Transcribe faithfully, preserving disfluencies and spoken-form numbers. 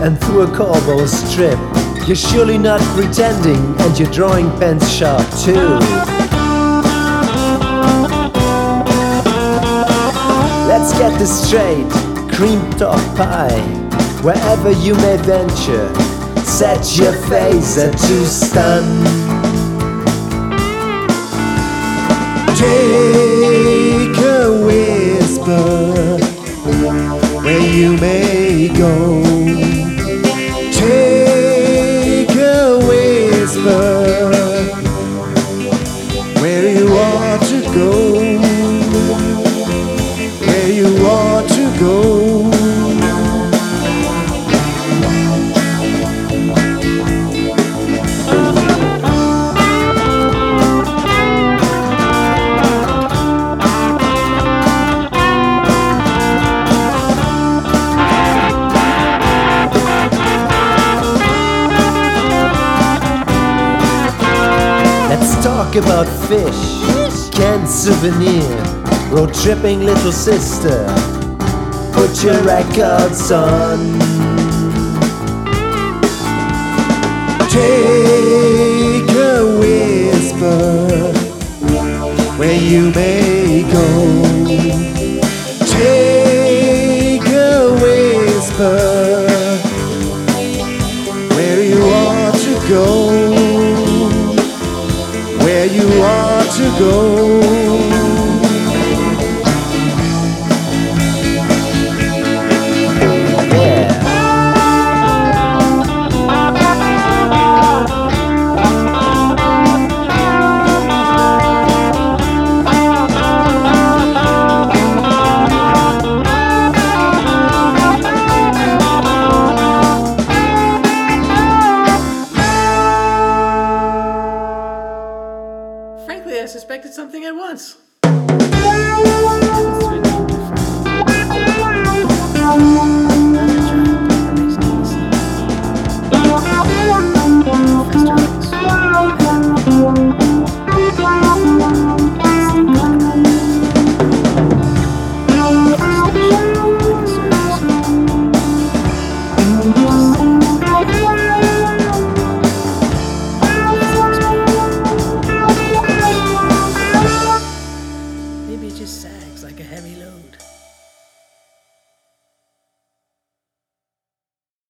and through a cobble strip. You're surely not pretending, and your drawing pen's sharp too. Let's get this straight, cream top pie. Wherever you may venture, set your phaser to stun. Take a whisper where you may go. Take a whisper where you ought to go. Where you ought to go. Let's talk about fish, canned souvenir, road tripping little sister. Put your records on. Take a whisper where you may go. Take a whisper where you ought to go. Where you ought to go. Frankly, I suspected something at once.